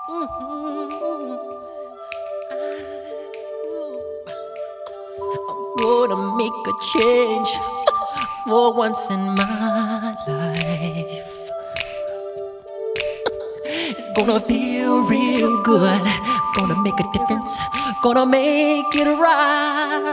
Gonna make a change for once in my life. It's gonna feel real good. Gonna make a difference. Gonna make it right.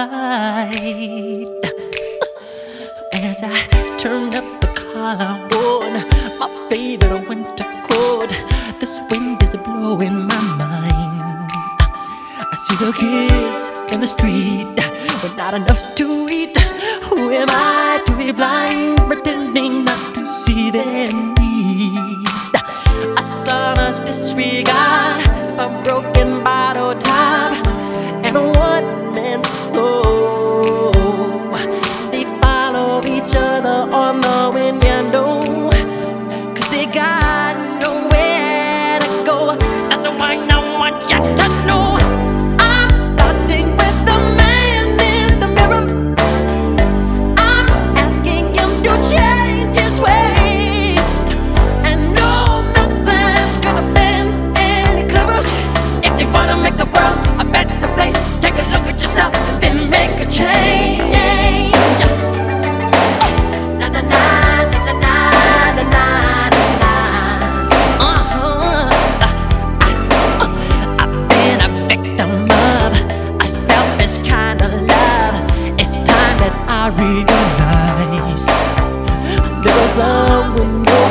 As I turn up the collar on my favorite winter coat, this wind is blowing my mind. I see the kids in the street with not enough to eat. Who am I to be blind, pretending not to see their need? A son's disregard, a broken bottle top, and a one-man soul. They follow each other on the window, 'cause they got nowhere to go. That's the one I want you to know. I'm starting with the man in the mirror. I'm asking him to change his ways, and no message could have been any clearer. If they wanna make the world a better place, take a look at yourself and then make a change. Na na na na na na na na. I've been a victim of a selfish kind of love. It's time that I realize there was a window